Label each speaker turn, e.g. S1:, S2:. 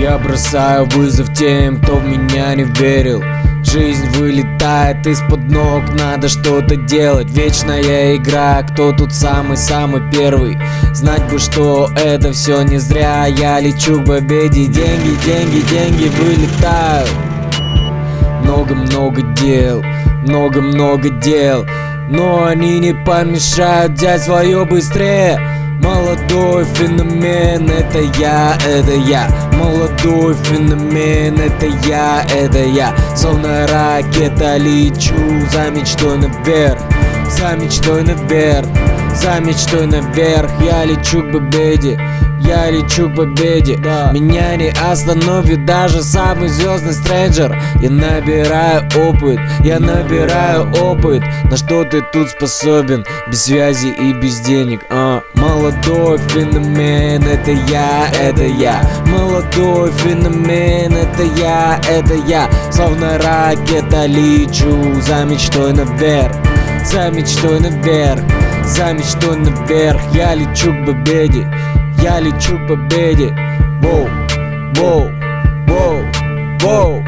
S1: Я бросаю вызов тем, кто в меня не верил. Жизнь вылетает из-под ног, надо что-то делать. Вечная игра, кто тут самый-самый первый. Знать бы, что это все не зря. Я лечу к победе, деньги, деньги, деньги вылетают. Много-много дел, много-много дел, но они не помешают взять свое быстрее. Молодой феномен, это я. Молодой феномен, это я. Словно ракета лечу за мечтой наверх, за мечтой наверх, за мечтой наверх. Я лечу к победе, я лечу к победе. Меня не остановит даже самый звездный стрэнджер. Я набираю опыт, я набираю опыт. На что ты тут способен без связи и без денег? Молодой феномен, это я. Молодой феномен, это я. Словно ракета лечу за мечтой наверх, за мечтой наверх, за мечтой наверх. Я лечу к победе, я лечу к победе. Воу, воу, воу, воу.